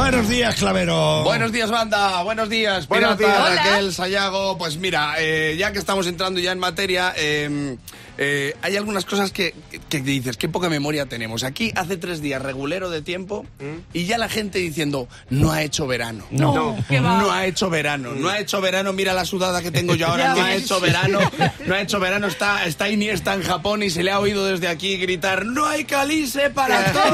Buenos días, Clavero. Buenos días, banda. Buenos días, Buenos Pirata, días. Raquel, Sayago. Pues mira, ya que estamos entrando ya en materia, hay algunas cosas que dices, qué poca memoria tenemos. Aquí hace 3 días regulero de tiempo y ya la gente diciendo, no ha hecho verano. No. No ha hecho verano. No ha hecho verano. Mira la sudada que tengo yo ahora. No ha hecho verano. No ha hecho verano. Está Iniesta en Japón y se le ha oído desde aquí gritar, no hay calice para todos.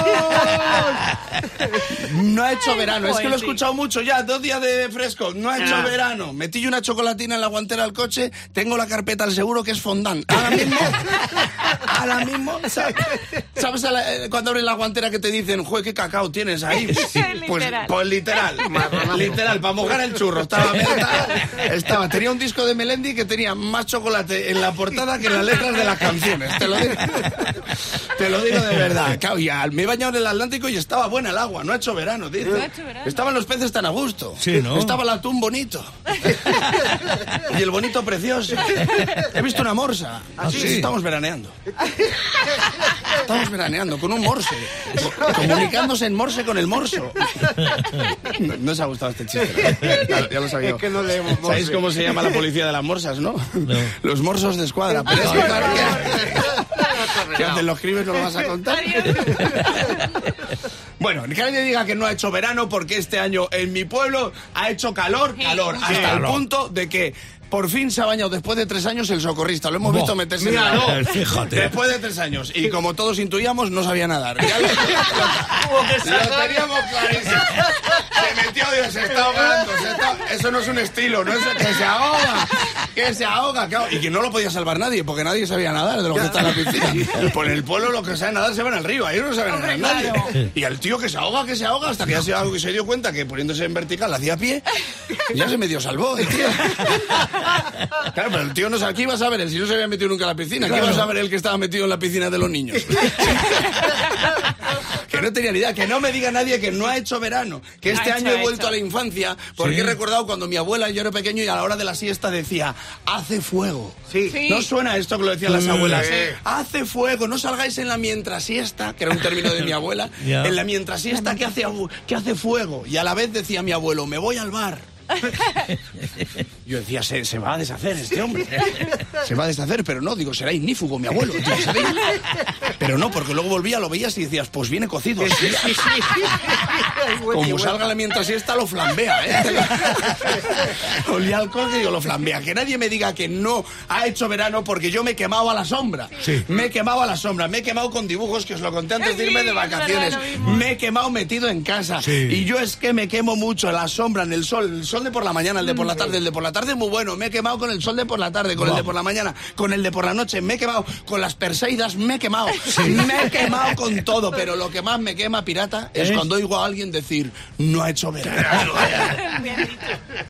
No ha hecho verano. Es que lo he escuchado mucho ya. 2 días de fresco. No ha hecho verano. Metí yo una chocolatina en la guantera del coche. Tengo la carpeta al seguro que es fondant. Ahora mismo, ¿sabes cuando abres la guantera que te dicen, jue, qué cacao tienes ahí? Pues literal, para mojar el churro. Tenía un disco de Melendi que tenía más chocolate en la portada que en las letras de las canciones. Te lo digo de verdad. Claro, ya me he bañado en el Atlántico y estaba buena el agua. No ha hecho verano, tío. No ha hecho verano. Estaban los peces tan a gusto. Sí, ¿no? Estaba el atún bonito. Y el bonito precioso. He visto una morsa. sí? Estamos veraneando. Estamos veraneando con un morse. Comunicándose en morse con el morso. No os ha gustado este chiste, ¿no? Claro, ya lo sabía. Es que no leemos morse. ¿Sabéis cómo se llama la policía de las morsas, no? Los morsos de escuadra. Pero es que, claro, ¿qué hacen los crímenes? ¿No lo vas a contar? Bueno, que nadie diga que no ha hecho verano, porque este año en mi pueblo ha hecho calor, hasta el punto de que por fin se ha bañado después de 3 años el socorrista. Lo hemos visto meterse en el agua. Fíjate. Después de 3 años. Y como todos intuíamos, no sabía nadar. Ya lo teníamos clarísimo. Se metió, Dios, se está ahogando. Eso no es un estilo, no es que se ahoga. Que se ahoga. Claro. Y que no lo podía salvar nadie, porque nadie sabía nadar de lo que está en la piscina. Por el pueblo los que saben nadar se van al río. Ahí no saben nadar nadie. Y al tío que se ahoga, hasta que ya se dio cuenta que poniéndose en vertical hacía pie. Ya se medio salvó el tío. Claro, pero el tío no sabe, ¿qué iba a saber él si no se había metido nunca en la piscina? ¿Qué iba a saber él que estaba metido en la piscina de los niños? Que no tenía ni idea, que no me diga nadie que no ha hecho verano, que este año he vuelto a la infancia, porque he recordado cuando mi abuela, yo era pequeño y a la hora de la siesta decía, hace fuego. Sí. ¿No suena esto que lo decían las abuelas? Hace fuego, no salgáis en la mientras siesta, que era un término de mi abuela, en la mientras siesta que hace fuego. Y a la vez decía mi abuelo, me voy al bar. Yo decía, se va a deshacer este hombre. Se va a deshacer, pero no, digo, será ignífugo mi abuelo. Tío, pero no, porque luego volvía, lo veías y decías, pues viene cocido. Sí. Como salga la mientras siesta, lo flambea, Olía alcohol que digo, lo flambea. Que nadie me diga que no ha hecho verano, porque yo me he quemado a la sombra. Sí. Me he quemado a la sombra, me he quemado con dibujos, que os lo conté antes de irme de vacaciones. Me he quemado metido en casa. Sí. Y yo es que me quemo mucho a la sombra, en el sol de por la mañana, el de por la tarde, el de por la tarde muy bueno, me he quemado con el sol de por la tarde, con el de por la mañana, con el de por la noche, me he quemado con las perseidas, me he quemado, me he quemado con todo, pero lo que más me quema, pirata, es cuando oigo a alguien decir, no ha hecho verano.